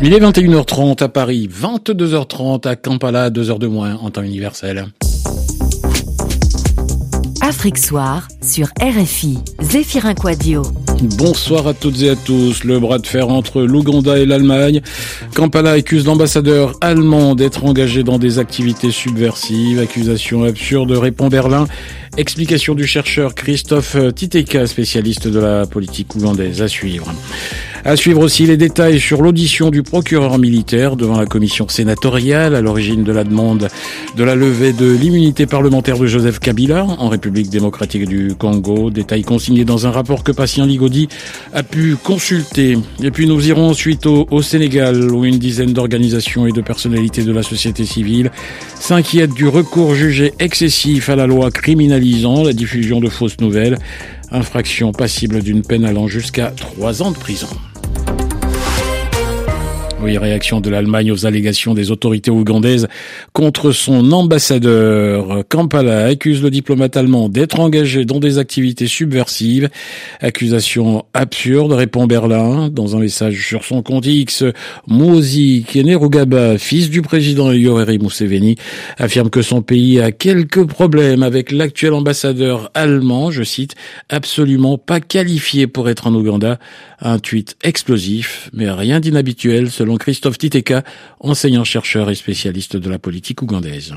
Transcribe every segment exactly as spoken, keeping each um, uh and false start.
Il est vingt et une heures trente à Paris, vingt-deux heures trente à Kampala, deux heures de moins en temps universel. Afrique Soir sur R F I, Zéphirin Quadio. Bonsoir à toutes et à tous. Le bras de fer entre l'Ouganda et l'Allemagne. Kampala accuse l'ambassadeur allemand d'être engagé dans des activités subversives. Accusation absurde, répond Berlin. Explication du chercheur Christophe Titeka, spécialiste de la politique ougandaise, à suivre. À suivre aussi les détails sur l'audition du procureur militaire devant la commission sénatoriale à l'origine de la demande de la levée de l'immunité parlementaire de Joseph Kabila en République démocratique du Congo. Détails consignés dans un rapport que Patient Ligodi a pu consulter. Et puis nous irons ensuite au, au Sénégal où une dizaine d'organisations et de personnalités de la société civile s'inquiètent du recours jugé excessif à la loi criminalisant la diffusion de fausses nouvelles. Infraction passible d'une peine allant jusqu'à trois ans de prison. Oui, réaction de l'Allemagne aux allégations des autorités ougandaises contre son ambassadeur. Kampala accuse le diplomate allemand d'être engagé dans des activités subversives. Accusation absurde, répond Berlin. Dans un message sur son compte X, Muhoozi Kainerugaba, fils du président Yoweri Museveni, affirme que son pays a quelques problèmes avec l'actuel ambassadeur allemand, je cite, absolument pas qualifié pour être en Ouganda. Un tweet explosif, mais rien d'inhabituel selon Christophe Titeka, enseignant-chercheur et spécialiste de la politique ougandaise.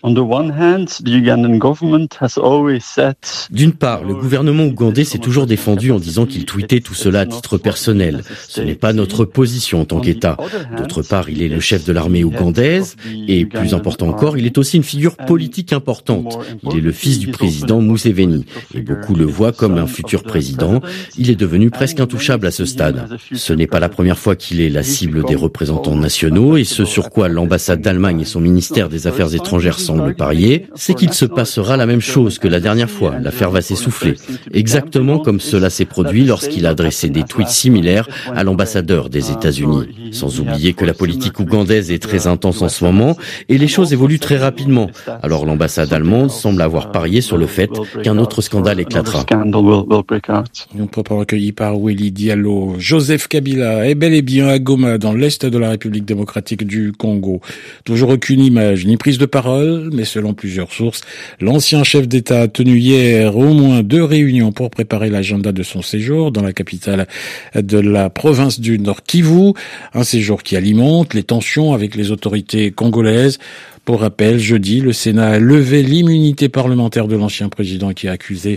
D'une part, le gouvernement ougandais s'est toujours défendu en disant qu'il tweetait tout cela à titre personnel. Ce n'est pas notre position en tant qu'État. D'autre part, il est le chef de l'armée ougandaise et, plus important encore, il est aussi une figure politique importante. Il est le fils du président Museveni et beaucoup le voient comme un futur président. Il est devenu presque intouchable à ce stade. Ce n'est pas la première fois qu'il est la cible des représentants nationaux et ce sur quoi l'ambassade d'Allemagne et son ministère des Affaires étrangères sont semble parier, c'est qu'il se passera la même chose que la dernière fois. L'affaire va s'essouffler. Exactement comme cela s'est produit lorsqu'il a adressé des tweets similaires à l'ambassadeur des États-Unis. Sans oublier que la politique ougandaise est très intense en ce moment et les choses évoluent très rapidement. Alors l'ambassade allemande semble avoir parié sur le fait qu'un autre scandale éclatera. Un propos recueilli par Willy Diallo. Joseph Kabila est bel et bien à Goma, dans l'est de la République démocratique du Congo. Toujours aucune image ni prise de parole, mais selon plusieurs sources, l'ancien chef d'État a tenu hier au moins deux réunions pour préparer l'agenda de son séjour dans la capitale de la province du Nord Kivu, un séjour qui alimente les tensions avec les autorités congolaises. Pour rappel, jeudi, le Sénat a levé l'immunité parlementaire de l'ancien président qui est accusé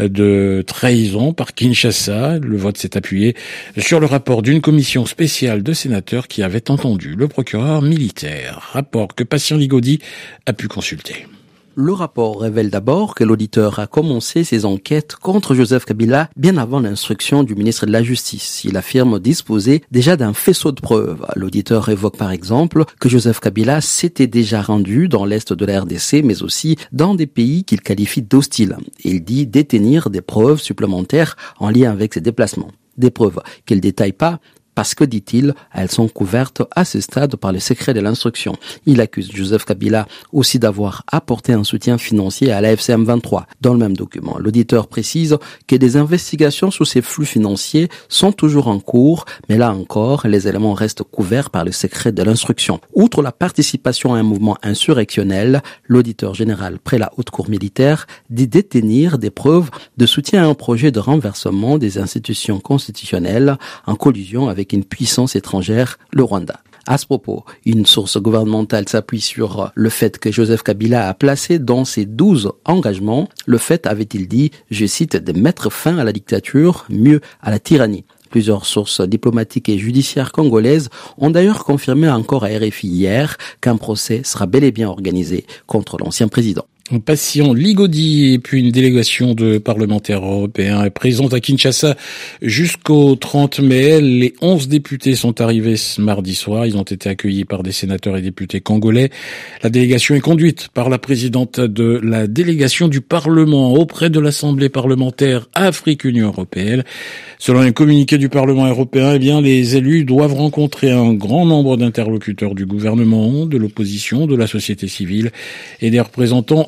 de trahison par Kinshasa. Le vote s'est appuyé sur le rapport d'une commission spéciale de sénateurs qui avait entendu le procureur militaire. Rapport que Patient Ligodi a pu consulter. Le rapport révèle d'abord que l'auditeur a commencé ses enquêtes contre Joseph Kabila bien avant l'instruction du ministre de la Justice. Il affirme disposer déjà d'un faisceau de preuves. L'auditeur évoque par exemple que Joseph Kabila s'était déjà rendu dans l'est de la R D C, mais aussi dans des pays qu'il qualifie d'hostiles. Il dit détenir des preuves supplémentaires en lien avec ses déplacements. Des preuves qu'il détaille pas, parce que, dit-il, elles sont couvertes à ce stade par le secret de l'instruction. Il accuse Joseph Kabila aussi d'avoir apporté un soutien financier à l'A F C M vingt-trois. Dans le même document, l'auditeur précise que des investigations sur ces flux financiers sont toujours en cours, mais là encore, les éléments restent couverts par le secret de l'instruction. Outre la participation à un mouvement insurrectionnel, l'auditeur général près la haute cour militaire dit détenir des preuves de soutien à un projet de renversement des institutions constitutionnelles en collusion avec une puissance étrangère, le Rwanda. À ce propos, une source gouvernementale s'appuie sur le fait que Joseph Kabila a placé dans ses douze engagements le fait, avait-il dit, je cite, de mettre fin à la dictature, mieux à la tyrannie. Plusieurs sources diplomatiques et judiciaires congolaises ont d'ailleurs confirmé encore à R F I hier qu'un procès sera bel et bien organisé contre l'ancien président. Patient Ligodi et puis une délégation de parlementaires européens est présente à Kinshasa jusqu'au trente mai. Les onze députés sont arrivés ce mardi soir. Ils ont été accueillis par des sénateurs et députés congolais. La délégation est conduite par la présidente de la délégation du Parlement auprès de l'Assemblée parlementaire Afrique-Union européenne. Selon un communiqué du Parlement européen, eh bien, les élus doivent rencontrer un grand nombre d'interlocuteurs du gouvernement, de l'opposition, de la société civile et des représentants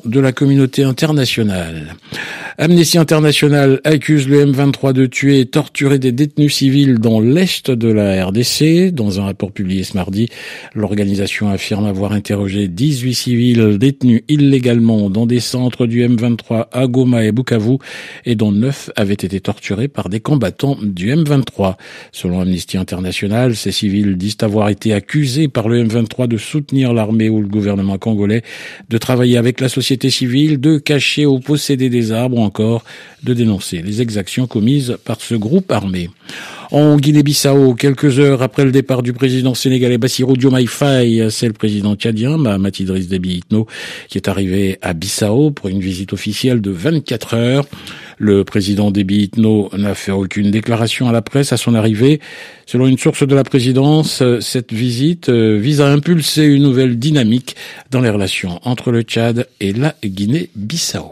de la communauté internationale. Amnesty International accuse le M vingt-trois de tuer et torturer des détenus civils dans l'est de la R D C. Dans un rapport publié ce mardi, l'organisation affirme avoir interrogé dix-huit civils détenus illégalement dans des centres du M vingt-trois à Goma et Bukavu et dont neuf avaient été torturés par des combattants du M vingt-trois. Selon Amnesty International, ces civils disent avoir été accusés par le M vingt-trois de soutenir l'armée ou le gouvernement congolais, de travailler avec la société civile, de cacher ou posséder des armes ou encore de dénoncer les exactions commises par ce groupe armé. En Guinée-Bissau, quelques heures après le départ du président sénégalais Bassirou Diomaye Faye, c'est le président tchadien Mahamat Idriss Déby Itno qui est arrivé à Bissau pour une visite officielle de vingt-quatre heures. Le président Déby Itno n'a fait aucune déclaration à la presse à son arrivée. Selon une source de la présidence, cette visite vise à impulser une nouvelle dynamique dans les relations entre le Tchad et la Guinée-Bissau.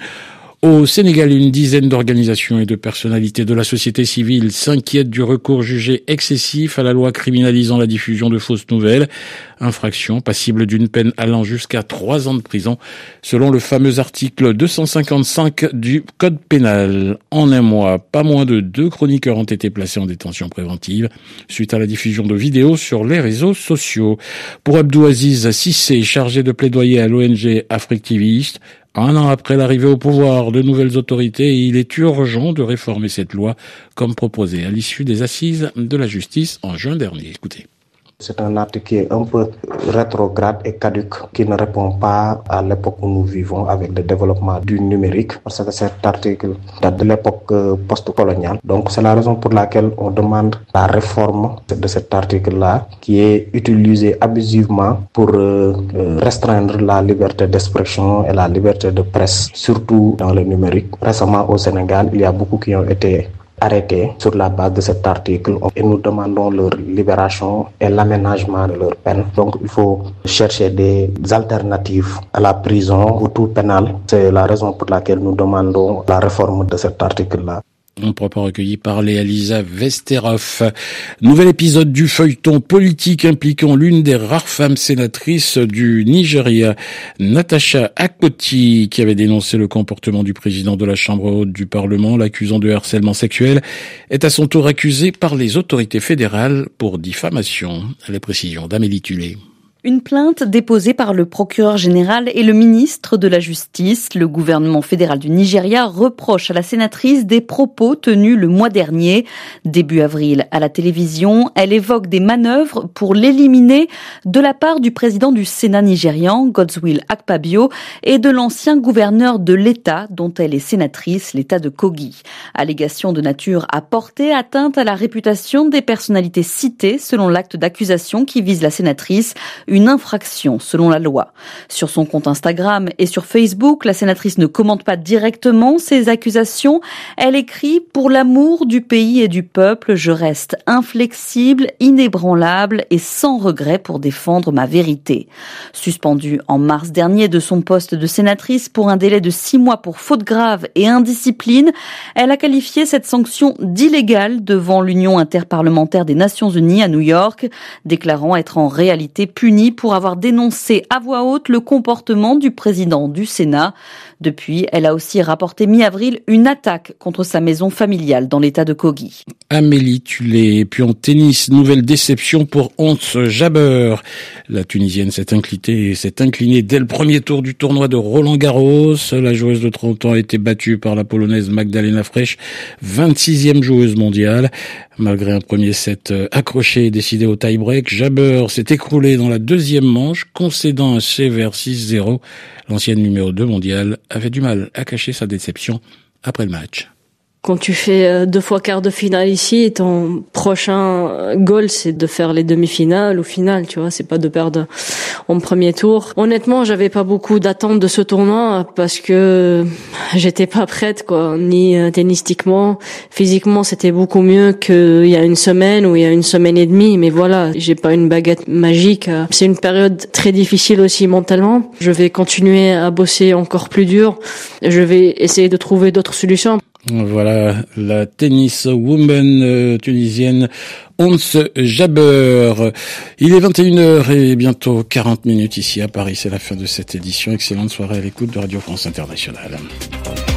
Au Sénégal, une dizaine d'organisations et de personnalités de la société civile s'inquiètent du recours jugé excessif à la loi criminalisant la diffusion de fausses nouvelles, infraction passible d'une peine allant jusqu'à trois ans de prison, selon le fameux article deux cent cinquante-cinq du Code pénal. En un mois, pas moins de deux chroniqueurs ont été placés en détention préventive suite à la diffusion de vidéos sur les réseaux sociaux. Pour Abdou Aziz Sissé, chargé de plaidoyer à l'O N G Africtiviste, un an après l'arrivée au pouvoir de nouvelles autorités, il est urgent de réformer cette loi, comme proposé à l'issue des assises de la justice en juin dernier. Écoutez. C'est un article qui est un peu rétrograde et caduque, qui ne répond pas à l'époque où nous vivons avec le développement du numérique, parce que cet article date de l'époque post-coloniale. Donc c'est la raison pour laquelle on demande la réforme de cet article-là, qui est utilisé abusivement pour euh, restreindre la liberté d'expression et la liberté de presse, surtout dans le numérique. Récemment au Sénégal, il y a beaucoup qui ont été arrêtés sur la base de cet article et nous demandons leur libération et l'aménagement de leur peine. Donc il faut chercher des alternatives à la prison ou tout pénal. C'est la raison pour laquelle nous demandons la réforme de cet article-là. Un propos recueilli par Léa Lisa Vesterhoff. Nouvel épisode du feuilleton politique impliquant l'une des rares femmes sénatrices du Nigeria, Natasha Akpoti, qui avait dénoncé le comportement du président de la Chambre haute du Parlement, l'accusant de harcèlement sexuel, est à son tour accusée par les autorités fédérales pour diffamation. Les précisions d'Amélie Tulé. Une plainte déposée par le procureur général et le ministre de la Justice. Le gouvernement fédéral du Nigeria reproche à la sénatrice des propos tenus le mois dernier. Début avril, à la télévision, elle évoque des manœuvres pour l'éliminer de la part du président du Sénat nigérian, Godswill Akpabio, et de l'ancien gouverneur de l'État, dont elle est sénatrice, l'État de Kogi. Allégation de nature à porter atteinte à la réputation des personnalités citées selon l'acte d'accusation qui vise la sénatrice, une infraction selon la loi. Sur son compte Instagram et sur Facebook, la sénatrice ne commente pas directement ces accusations. Elle écrit « Pour l'amour du pays et du peuple, je reste inflexible, inébranlable et sans regret pour défendre ma vérité ». Suspendue en mars dernier de son poste de sénatrice pour un délai de six mois pour faute grave et indiscipline, elle a qualifié cette sanction d'illégale devant l'Union interparlementaire des Nations Unies à New York, déclarant être en réalité punie pour avoir dénoncé à voix haute le comportement du président du Sénat. Depuis, elle a aussi rapporté mi-avril une attaque contre sa maison familiale dans l'état de Kogi. Amélie Tulé. Puis en tennis, nouvelle déception pour Ons Jabeur. La Tunisienne s'est inclinée, s'est inclinée dès le premier tour du tournoi de Roland-Garros. La joueuse de trente ans a été battue par la Polonaise Magdalena Frech, vingt-sixième joueuse mondiale. Malgré un premier set accroché et décidé au tie-break, Jabeur s'est écroulé dans la deuxième manche, concédant un sévère six zéro. L'ancienne numéro deux mondiale avait du mal à cacher sa déception après le match. Quand tu fais deux fois quart de finale ici, ton prochain goal, c'est de faire les demi-finales ou finales, tu vois, c'est pas de perdre en premier tour. Honnêtement, j'avais pas beaucoup d'attentes de ce tournoi parce que j'étais pas prête, quoi, ni tennistiquement, physiquement, c'était beaucoup mieux qu'il y a une semaine ou il y a une semaine et demie, mais voilà, j'ai pas une baguette magique. C'est une période très difficile aussi mentalement. Je vais continuer à bosser encore plus dur. Je vais essayer de trouver d'autres solutions. Voilà la tennis woman euh, tunisienne Ons Jabeur. Il est vingt et une heures et bientôt quarante minutes ici à Paris. C'est la fin de cette édition. Excellente soirée à l'écoute de Radio France Internationale.